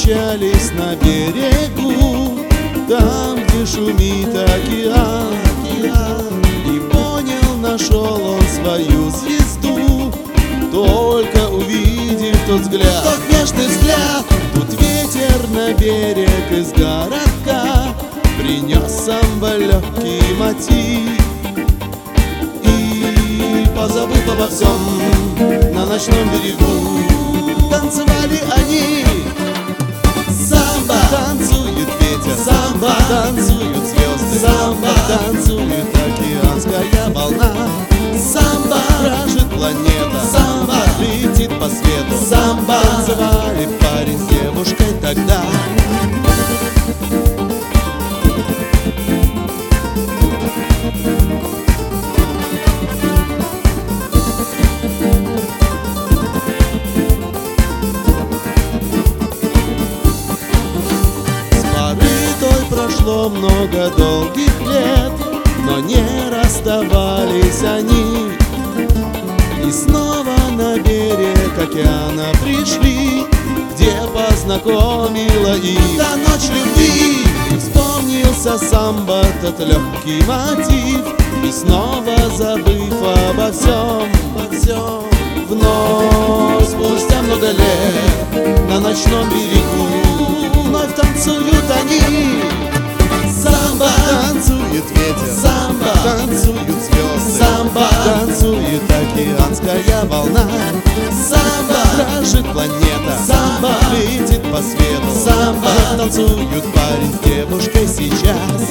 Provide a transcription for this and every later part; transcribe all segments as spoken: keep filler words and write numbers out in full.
повстречались на берегу, там, где шумит океан, океан. И понял, нашел он свою звезду, только увидев тот взгляд, тот нежный взгляд. Тут ветер на берег из городка принес самбо легкий мотив. И, позабыв обо всем, на ночном берегу танцевали они. Самбо, танцует ветер, самбо, танцуют звезды, самбо, танцует океанская волна. Самбо, дрожит планета, самбо, летит по свету, самбо. Танцевали парень с девушкой тогда. Прошло много долгих лет, но не расставались они. И снова на берег океана пришли, где познакомила их та ночь любви. И вспомнился самбо, тот легкий мотив, и снова забыв обо всем, обо всем, вновь спустя много лет на ночном берегу вновь танцуют они. Самбо, танцует ветер, самбо, танцуют звезды, самбо, танцует океанская волна. Самбо, дрожит планета, самбо, летит по свету, самбо. Танцуют парень с девушкой сейчас.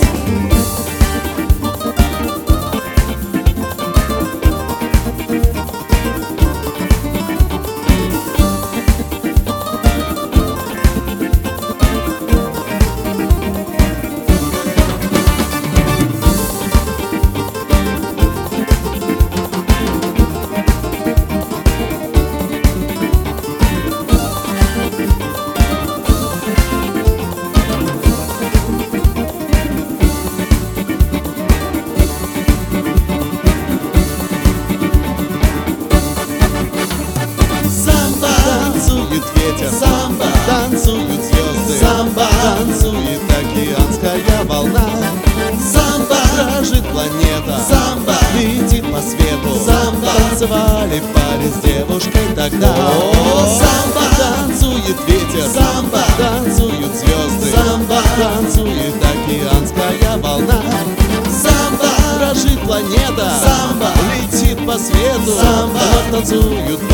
Ветер, самбо, танцуют звезды, самбо, танцует океанская волна. Самбо, дрожит планета, самбо, летит по свету, самбо. Танцевали парень с девушкой тогда. Самбо, танцует ветер, самбо, танцуют звезды, самбо, танцует океанская волна. Самбо, дрожит планета, самбо, летит по свету, самбо. Танцуют